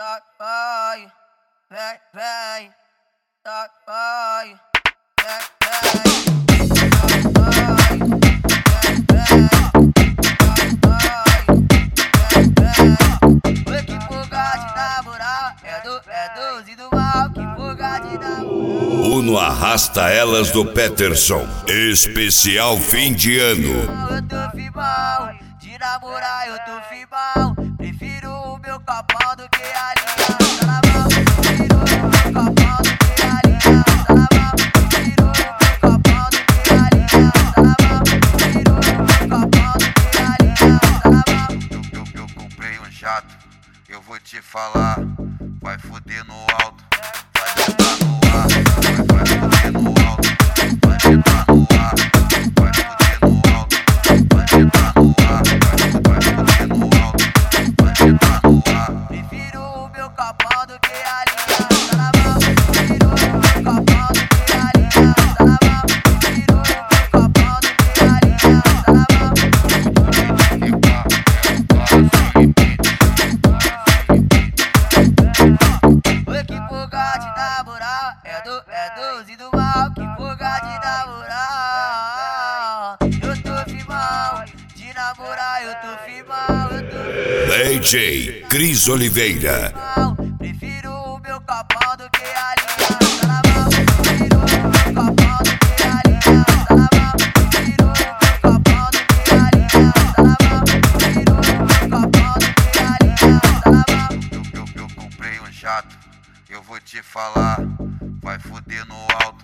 vai, vem, vai, que fuga de namorar, é doze do mal, que fuga de namorar. Uno arrasta elas do Peterson, especial fim de ano. Eu tô fibal, de namorar eu tô fibal. Prefiro o meu capão do que a aliança na mão. Prefiro o meu capão do que a aliança na mão. Prefiro o meu capão do que a aliança na mão. Prefiro o meu capão do que a aliança na mão. Eu comprei um jato, eu vou te falar. Vai foder no alto, vai entrar no ar. Vai foder no alto, vai entrar no ar. Vai foder no alto, vai entrar no ar. Vai foder no alto, vai entrar no ar. Prefiro o meu capão do que a aliança na mão. Prefiro o meu capão do que a aliança na mão. Prefiro o meu capão do que a aliança na mão. Que fuga de namorar, é doze do mal, que fuga de namorar. Eu tô fibal, de namorar eu tô fibal, eu tô DJ Cris Oliveira. Prefiro o meu capão do que a aliança na mão. Prefiro o meu capão do que a aliança na mão. Prefiro o meu capão do que a aliança na mão. Prefiro o meu capão do que a aliança na mão. Eu comprei um jato, eu vou te falar. Vai foder no alto,